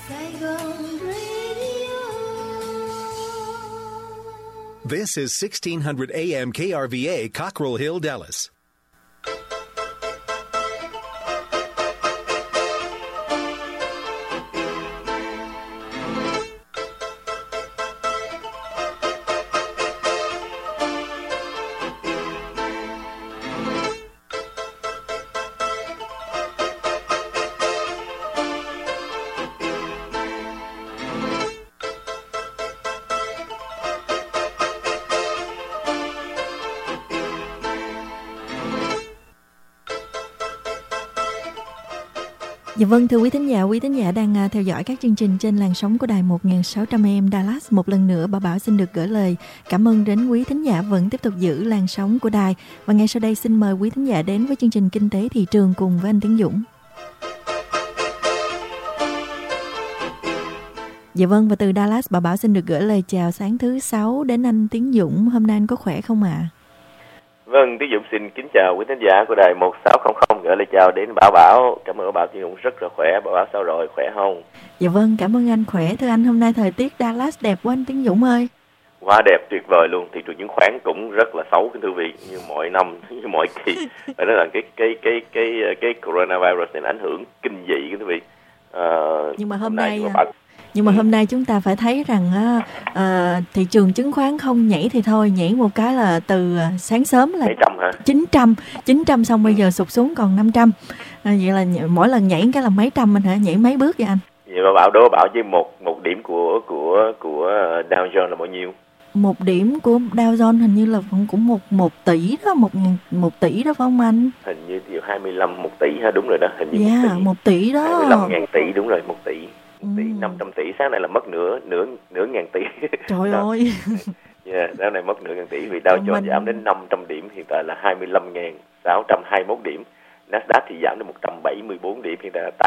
Saigon Radio. This is 1600 AM KRVA, Cockrell Hill, Dallas. Dạ vâng, thưa quý thính giả đang theo dõi các chương trình trên làn sóng của đài 1600 AM Dallas. Một lần nữa, Bảo xin được gửi lời cảm ơn đến quý thính giả vẫn tiếp tục giữ làn sóng của đài. Và ngay sau đây xin mời quý thính giả đến với chương trình Kinh tế thị trường cùng với anh Tiến Dũng. Dạ vâng, và từ Dallas, Bảo xin được gửi lời chào sáng thứ 6 đến anh Tiến Dũng. Hôm nay anh có khỏe không ạ? Vâng, Tiến Dũng xin kính chào quý thính giả của đài 1600, gửi lời chào đến Bảo. Cảm ơn Bảo, Tiến Dũng rất là khỏe. Bảo sao rồi, khỏe không? Dạ vâng, cảm ơn anh khỏe. Thưa anh, hôm nay thời tiết Dallas đẹp quá anh Tiến Dũng ơi. Quá đẹp, tuyệt vời luôn. Thị trường chứng khoán cũng rất là xấu kính thưa quý vị, như mọi năm, như mọi kỳ. Phải nói là cái coronavirus này ảnh hưởng kinh dị kính thưa quý vị. Nhưng mà hôm nay chúng ta phải thấy rằng thị trường chứng khoán không nhảy thì thôi, nhảy một cái là từ sáng sớm là 900 xong bây giờ sụt xuống còn 500. Vậy là mỗi lần nhảy cái là mấy trăm anh hả? Nhảy mấy bước vậy anh? Vậy mà Bảo với một điểm của Dow Jones là bao nhiêu? Một điểm của Dow Jones hình như là cũng 1 tỷ đó, 1 tỷ đó phải không anh? Hình như 25 1 tỷ ha, đúng rồi đó, hình như 1 tỷ đó. 25.000 tỷ đúng rồi, 1 tỷ. 500 tỷ, sáng nay là mất nửa ngàn tỷ. Trời ơi. Sáng nay mất nửa ngàn tỷ vì Dow Jones giảm đến 500 điểm, hiện tại là 25.621 điểm. Nasdaq thì giảm đến 174 điểm, hiện tại là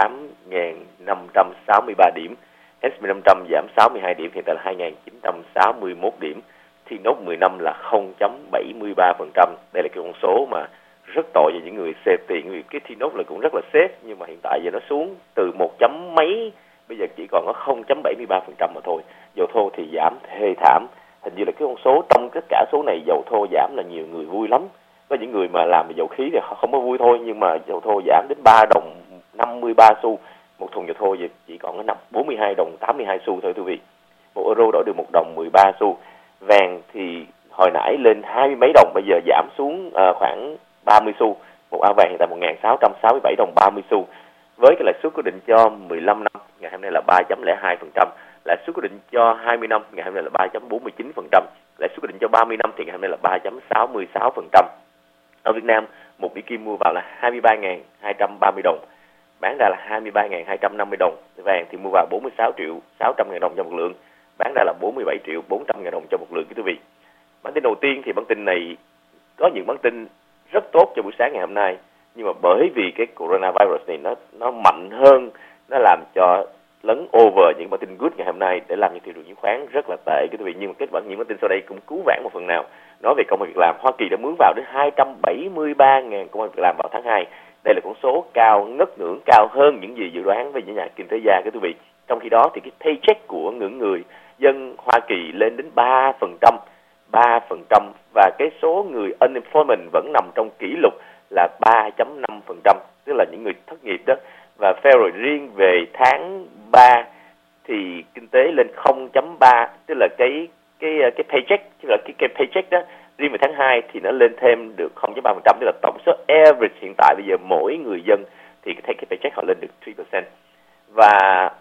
8.563 điểm. S&P 500 giảm 62 điểm, hiện tại là 2.961 điểm. T-Note 10 năm là 0.73%. Đây là cái con số mà rất tội cho những người xếp tiền, vì cái T-Note là cũng rất là safe, nhưng mà hiện tại giờ nó xuống từ 1 chấm mấy, bây giờ chỉ còn có 0.73% mà thôi. Dầu thô thì giảm thê thảm. Hình như là cái con số trong tất cả số này dầu thô giảm là nhiều người vui lắm. Có những người mà làm dầu khí thì họ không có vui thôi, nhưng mà dầu thô giảm đến 3 đồng 53 xu. Một thùng dầu thô giờ chỉ còn có 42 đồng 82 xu thôi thưa quý vị. 1 euro đổi được 1 đồng 13 xu. Vàng thì hồi nãy lên 20 mấy đồng, bây giờ giảm xuống khoảng 30 xu. Một ao vàng hiện tại 1.667 đồng 30 xu. Với cái lãi suất cố định cho 15 năm ngày hôm nay là 3.02%, lãi suất cố định cho 20 năm ngày hôm nay là 3.49%, lãi suất cố định cho 30 năm thì ngày hôm nay là 3.66%. Ở Việt Nam, một mỹ kim mua vào là 23.230 đồng, bán ra là 23.250 đồng. Vàng thì mua vào 46.600.000 đồng cho một lượng, bán ra là 47.400.000 đồng cho một lượng. Quý vị, bản tin đầu tiên thì bản tin này có những bản tin rất tốt cho buổi sáng ngày hôm nay, nhưng mà bởi vì cái coronavirus này nó mạnh hơn, nó làm cho lấn over những bản tin good ngày hôm nay để làm cho thị trường chứng khoán rất là tệ quý vị. Nhưng mà những bản tin sau đây cũng cứu vãn một phần nào. Nói về công ăn việc làm, Hoa Kỳ đã mướn vào đến 273.000 công ăn việc làm vào tháng 2. Đây là con số cao ngất ngưỡng, cao hơn những gì dự đoán về những nhà kinh tế gia quý vị. Trong khi đó thì cái paycheck của những người dân Hoa Kỳ lên đến 3%, và cái số người unemployment vẫn nằm trong kỷ lục là 3.5%, tức là những người thất nghiệp đó. Và Federal riêng về tháng 3 thì kinh tế lên 0.3, tức là cái paycheck, tức là cái paycheck đó riêng về tháng 2 thì nó lên thêm được 0.3%, tức là tổng số average hiện tại bây giờ mỗi người dân thì cái paycheck họ lên được 3%. Và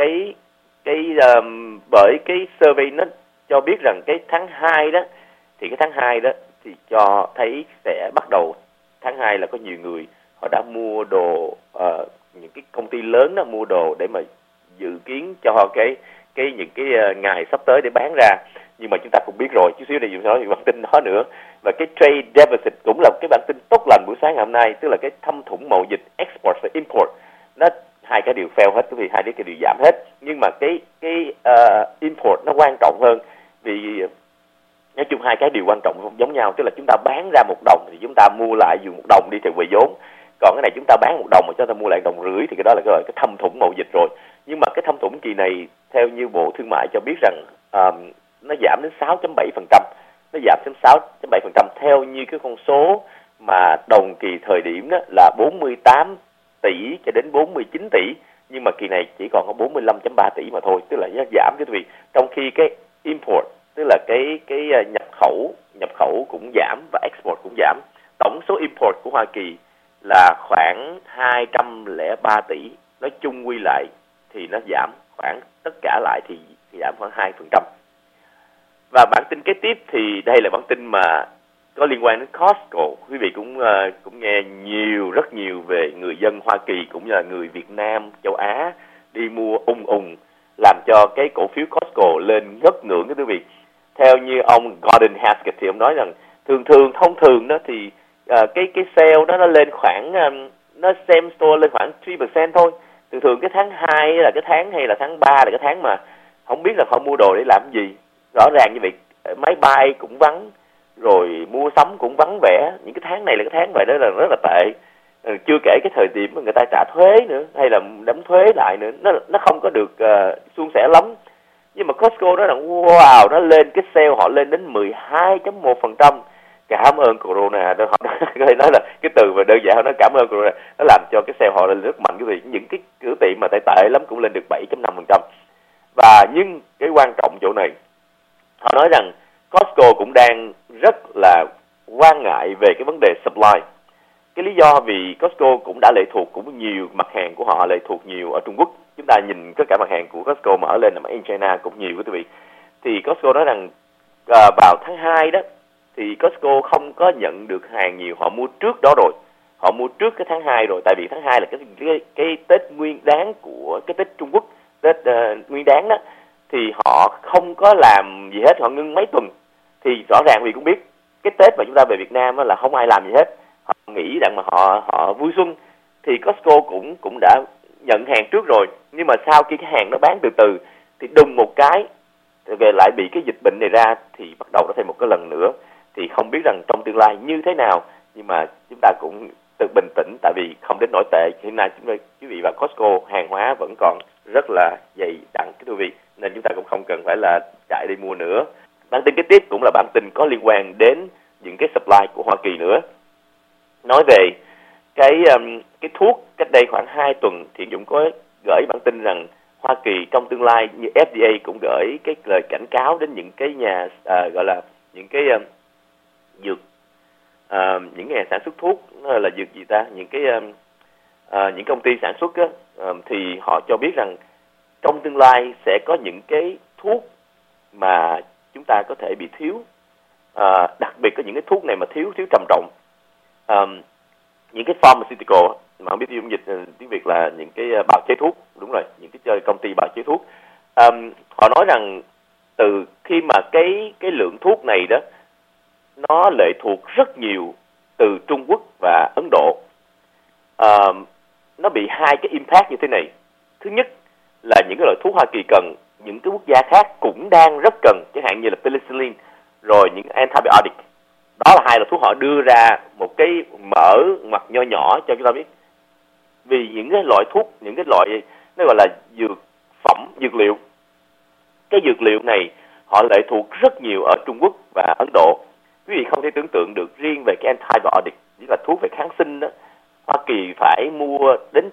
bởi cái survey nó cho biết rằng cái tháng 2 đó thì cho thấy sẽ bắt đầu tháng 2 là có nhiều người họ đã mua đồ, những cái công ty lớn đó mua đồ để mà dự kiến cho những cái ngày sắp tới để bán ra. Nhưng mà chúng ta cũng biết rồi, chút xíu này dùng nói về bản tin đó nữa. Và cái trade deficit cũng là cái bản tin tốt lành buổi sáng ngày hôm nay, tức là cái thâm thủng mậu dịch export và import, nó hai cái đều fail hết, vì hai cái đều giảm hết. Nhưng mà cái import nó quan trọng hơn, vì nói chung hai cái đều quan trọng giống nhau, tức là chúng ta bán ra 1 đồng thì chúng ta mua lại dùng 1 đồng đi thì về vốn. Còn cái này chúng ta bán 1 đồng mà chúng ta mua lại 1,5 đồng thì cái đó là cái thâm thủng mậu dịch rồi. Nhưng mà cái thâm thủng kia kỳ này theo như Bộ Thương mại cho biết rằng nó giảm đến 6.7%, nó giảm đến 6.7% theo như cái con số mà đồng kỳ thời điểm đó là 48 tỷ cho đến 49 tỷ, nhưng mà kỳ này chỉ còn có 45.3 tỷ mà thôi, tức là nó giảm cái vì trong khi cái import, tức là cái nhập khẩu cũng giảm và export cũng giảm. Tổng số import của Hoa Kỳ là khoảng 203 tỷ, nói chung quy lại thì nó giảm khoảng, tất cả lại thì giảm khoảng 2%. Và bản tin kế tiếp thì đây là bản tin mà có liên quan đến Costco. Quý vị cũng nghe rất nhiều về người dân Hoa Kỳ cũng như là người Việt Nam, châu Á đi mua làm cho cái cổ phiếu Costco lên ngất ngưỡng cái quý vị. Theo như ông Gordon Haskett thì ông nói rằng thông thường đó thì cái sale đó nó lên khoảng nó same store lên khoảng 3% thôi. Thường cái tháng 2 là cái tháng hay là tháng 3 là cái tháng mà không biết là họ mua đồ để làm gì. Rõ ràng như vậy, máy bay cũng vắng, rồi mua sắm cũng vắng vẻ. Những cái tháng này là cái tháng vậy đó là rất là tệ. Chưa kể cái thời điểm mà người ta trả thuế nữa, hay là đóng thuế lại nữa, nó không có được suôn sẻ lắm. Nhưng mà Costco nó là wow, nó lên cái sale họ lên đến 12.1%. Cảm ơn Corona, họ nói là cái từ mà đơn giản họ nói cảm ơn Corona, nó làm cho cái sale họ lên rất mạnh. Cái gì những cái cửa tiệm mà tệ lắm cũng lên được 7.5%. Và nhưng cái quan trọng chỗ này, họ nói rằng Costco cũng đang rất là quan ngại về cái vấn đề supply. Cái lý do vì Costco cũng đã lệ thuộc, cũng nhiều mặt hàng của họ lệ thuộc nhiều ở Trung Quốc. Chúng ta nhìn tất cả mặt hàng của Costco mở lên là Made in China cũng nhiều quý vị. Thì Costco nói rằng vào tháng 2 đó thì Costco không có nhận được hàng nhiều, họ mua trước đó rồi. Họ mua trước cái tháng 2 rồi, tại vì tháng 2 là cái Tết Nguyên Đán của cái Tết Trung Quốc, Tết Nguyên Đán đó, thì họ không có làm gì hết, họ ngưng mấy tuần. Thì rõ ràng vì cũng biết cái Tết mà chúng ta về Việt Nam là không ai làm gì hết, họ nghĩ rằng mà họ vui xuân, thì Costco cũng đã nhận hàng trước rồi. Nhưng mà sau khi cái hàng nó bán từ từ thì đùng một cái về lại bị cái dịch bệnh này ra, thì bắt đầu nó thêm một cái lần nữa. Thì không biết rằng trong tương lai như thế nào, nhưng mà chúng ta cũng tự bình tĩnh, tại vì không đến nổi tệ. Hiện nay quý vị vào Costco hàng hóa vẫn còn rất là dày dặn quý vị, nên chúng ta cũng không cần phải là chạy đi mua nữa. Bản tin kế tiếp cũng là bản tin có liên quan đến những cái supply của Hoa Kỳ nữa. Nói về cái thuốc, cách đây khoảng 2 tuần Thiện Dũng có gửi bản tin rằng Hoa Kỳ trong tương lai, như FDA cũng gửi cái lời cảnh cáo đến những cái nhà gọi là những cái dược, những nhà sản xuất thuốc, là dược gì ta, những công ty sản xuất á, thì họ cho biết rằng trong tương lai sẽ có những cái thuốc mà chúng ta có thể bị thiếu, đặc biệt có những cái thuốc này mà thiếu trầm trọng. Những cái pharmaceutical mà không biết dùng dịch tiếng Việt là những cái bào chế thuốc, đúng rồi, những cái công ty bào chế thuốc. Họ nói rằng từ khi mà cái lượng thuốc này đó nó lệ thuộc rất nhiều từ Trung Quốc và Ấn Độ, nó bị hai cái impact như thế này. Thứ nhất là những cái loại thuốc Hoa Kỳ cần, những cái quốc gia khác cũng đang rất cần, chẳng hạn như là penicillin, rồi những antibiotic. Đó là hai loại thuốc họ đưa ra một cái mở mặt nho nhỏ cho chúng ta biết. Vì những cái loại thuốc, những cái loại nó gọi là dược liệu. Cái dược liệu này họ lệ thuộc rất nhiều ở Trung Quốc và Ấn Độ. Quý vị không thể tưởng tượng được, riêng về cái antibiotic, tức là thuốc về kháng sinh đó, Hoa Kỳ phải mua đến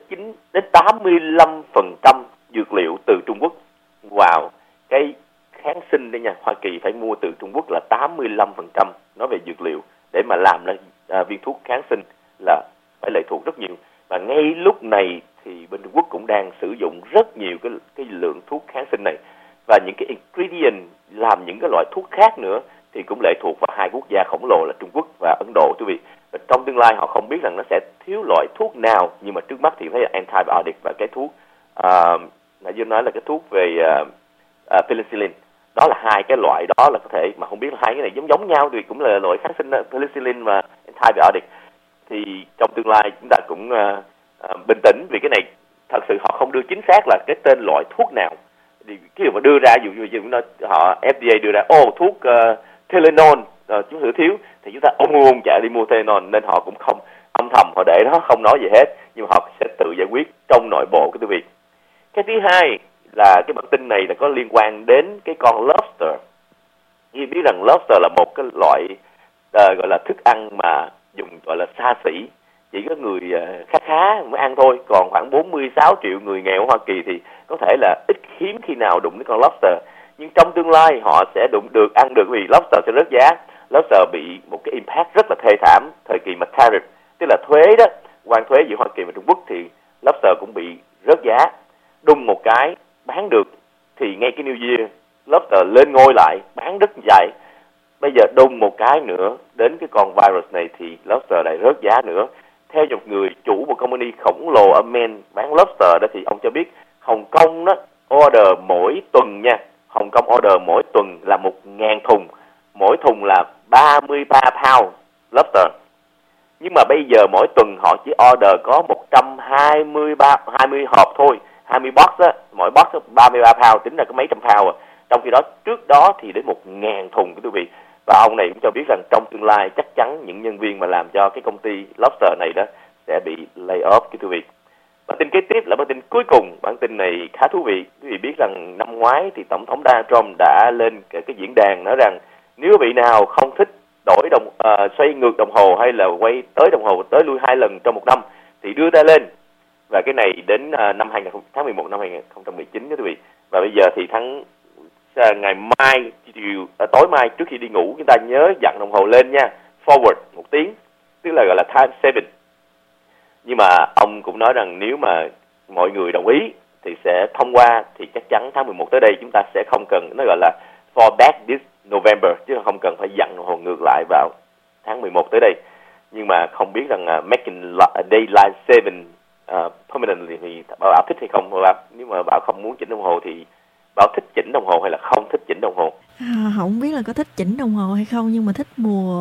85% dược liệu từ Trung Quốc. Wow, cái kháng sinh đấy nha, Hoa Kỳ phải mua từ Trung Quốc là 85% nói về dược liệu để mà làm ra viên thuốc kháng sinh, là phải lệ thuộc rất nhiều. Và ngay lúc này thì bên Trung Quốc cũng đang sử dụng rất nhiều cái lượng thuốc kháng sinh này, và những cái ingredient làm những cái loại thuốc khác nữa thì cũng lệ thuộc vào hai quốc gia khổng lồ là Trung Quốc và Ấn Độ, quý vị. Và trong tương lai họ không biết rằng nó sẽ thiếu loại thuốc nào, nhưng mà trước mắt thì thấy là antibiotic và cái thuốc nãy giờ nói là cái thuốc về penicillin. Đó là hai cái loại đó là có thể, mà không biết là hai cái này giống nhau thì cũng là loại kháng sinh penicillin và antibiotic. Thì trong tương lai chúng ta cũng bình tĩnh, vì cái này thật sự họ không đưa chính xác là cái tên loại thuốc nào. Thì cái điều mà đưa ra, dù họ FDA đưa ra thuốc Tylenol chúng ta thiếu, thì chúng ta ôm chạy đi mua Tylenol, nên họ cũng không âm thầm họ để đó không nói gì hết, nhưng mà họ sẽ tự giải quyết trong nội bộ của quý vị. Cái thứ hai là cái bản tin này là có liên quan đến cái con lobster. Như biết rằng lobster là một cái loại gọi là thức ăn mà dùng gọi là xa xỉ, chỉ có người khá mới ăn thôi, còn khoảng 46 triệu người nghèo ở Hoa Kỳ thì có thể là ít hiếm khi nào đụng đến con lobster. Nhưng trong tương lai họ sẽ ăn được vì lobster sẽ rớt giá. Lobster bị một cái impact rất là thê thảm thời kỳ mà tariff, tức là thuế đó, quan thuế giữa Hoa Kỳ và Trung Quốc, thì lobster cũng bị rớt giá. Đùng một cái bán được thì ngay cái New Year lobster lên ngôi lại, bán rất dài. Bây giờ đùng một cái nữa đến cái con virus này thì lobster lại rớt giá nữa. Theo một người chủ một company khổng lồ ở Maine bán lobster đó, thì ông cho biết Hồng Kông đó order mỗi tuần nha, Hồng Kông order mỗi tuần là 1.000 thùng, mỗi thùng là 33 pound lobster. Nhưng mà bây giờ mỗi tuần họ chỉ order có 20 hộp thôi, 20 box á, mỗi box 33 pound, tính ra có mấy trăm pound à. Trong khi đó trước đó thì đến 1.000 thùng quý vị. Và ông này cũng cho biết rằng trong tương lai chắc chắn những nhân viên mà làm cho cái công ty lobster này đó sẽ bị lay off quý vị. Bản tin kế tiếp là bản tin cuối cùng. Bản tin này khá thú vị. Quý vị biết rằng năm ngoái thì Tổng thống Donald Trump đã lên cái diễn đàn nói rằng nếu vị nào không thích xoay ngược đồng hồ hay là quay tới đồng hồ tới lui 2 lần trong một năm thì đưa tay lên. Và cái này đến tháng 11 năm 2019 đó quý vị. Và bây giờ thì ngày mai, tối mai trước khi đi ngủ chúng ta nhớ dặn đồng hồ lên nha, forward 1 tiếng, tức là gọi là time saving. Nhưng mà ông cũng nói rằng nếu mà mọi người đồng ý thì sẽ thông qua, thì chắc chắn tháng 11 tới đây chúng ta sẽ không cần, nó gọi là for back this November, chứ không cần phải dặn đồng hồ ngược lại vào tháng 11 tới đây. Nhưng mà không biết rằng making daylight saving permanently thì Bảo thích hay không. Nếu mà Bảo không muốn chỉnh đồng hồ thì Bảo thích chỉnh đồng hồ hay là không thích chỉnh đồng hồ? Không biết là có thích chỉnh đồng hồ hay không, nhưng mà thích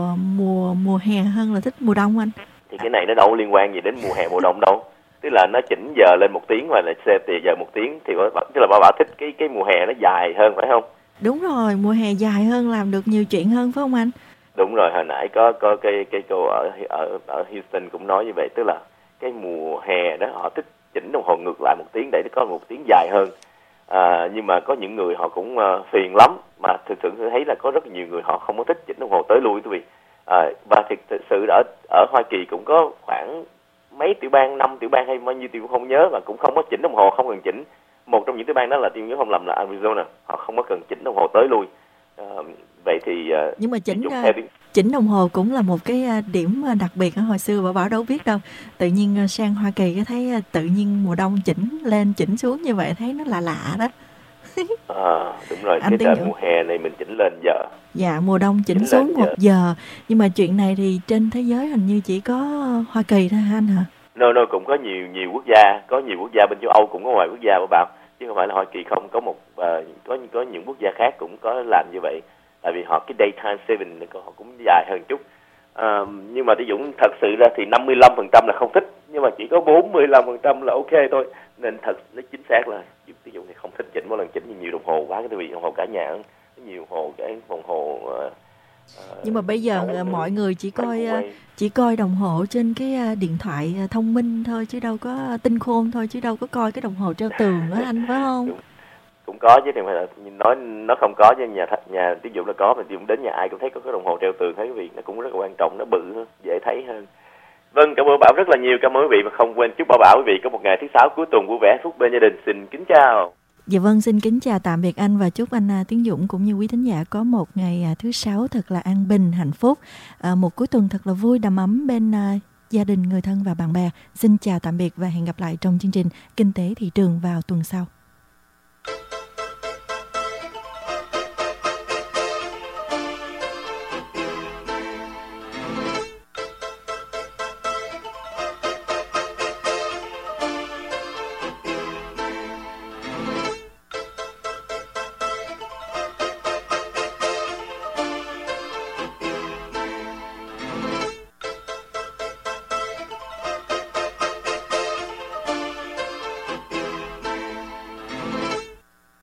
mùa hè hơn là thích mùa đông anh. Thì cái này nó đâu liên quan gì đến mùa hè mùa đông đâu. Tức là nó chỉnh giờ lên 1 tiếng và lại xe thì giờ 1 tiếng thì tức là Bảo thích cái mùa hè nó dài hơn phải không? Đúng rồi, mùa hè dài hơn, làm được nhiều chuyện hơn phải không anh? Đúng rồi, hồi nãy có cái cô ở Houston cũng nói như vậy, tức là cái mùa hè đó họ thích chỉnh đồng hồ ngược lại 1 tiếng để nó có 1 tiếng dài hơn. Nhưng mà có những người họ cũng phiền lắm, mà thực sự thấy là có rất nhiều người họ không có thích chỉnh đồng hồ tới lui quý vị. Và thực sự ở Hoa Kỳ cũng có khoảng mấy tiểu bang, 5 tiểu bang hay bao nhiêu tiểu cũng không nhớ, và cũng không có chỉnh đồng hồ, không cần chỉnh. Một trong những tiểu bang đó là, nhớ không lầm là Arizona, họ không có cần chỉnh đồng hồ tới lui. Vậy thì nhưng mà chỉnh đồng hồ cũng là một cái điểm đặc biệt. Hồi xưa Bảo đâu biết đâu, tự nhiên sang Hoa Kỳ cái thấy tự nhiên mùa đông chỉnh lên chỉnh xuống như vậy, thấy nó lạ đó. Đúng rồi, cái đợt mùa hè này mình chỉnh lên giờ. Dạ, mùa đông chỉnh xuống 1 giờ. Nhưng mà chuyện này thì trên thế giới hình như chỉ có Hoa Kỳ thôi anh hả? No, cũng có nhiều quốc gia, có nhiều quốc gia bên châu Âu cũng có ngoài quốc gia của Bảo, chứ không phải là Hoa Kỳ không. Có những quốc gia khác cũng có làm như vậy, tại vì họ cái daytime saving họ cũng dài hơn chút. Nhưng mà ví dụ thật sự ra thì 55% là không thích, nhưng mà chỉ có 45% là ok thôi. Nên nó chính xác là ví dụ thì không thích chỉnh, mỗi lần chỉnh nhiều đồng hồ quá, cái đồng hồ cả nhà nhiều đồng hồ. Nhưng mà bây giờ mọi người chỉ coi đồng hồ trên cái điện thoại thông minh thôi, chứ đâu có tinh khôn thôi, chứ đâu có coi cái đồng hồ treo tường nữa anh, phải không? Cũng có chứ, nói nó không có, chứ nhà ví dụ nó có, mình dùng đến nhà ai cũng thấy có cái đồng hồ treo tường, thấy vì nó cũng rất là quan trọng, nó bự hơn, dễ thấy hơn. Vâng, cảm ơn Bảo rất là nhiều, cảm ơn quý vị, và không quên chúc Bảo quý vị có một ngày thứ Sáu cuối tuần vui vẻ hạnh phúc bên gia đình. Xin kính chào. Dạ vâng, xin kính chào tạm biệt anh, và chúc anh Tiến Dũng cũng như quý thính giả có một ngày thứ Sáu thật là an bình, hạnh phúc, một cuối tuần thật là vui, đầm ấm bên gia đình, người thân và bạn bè. Xin chào tạm biệt và hẹn gặp lại trong chương trình Kinh tế thị trường vào tuần sau.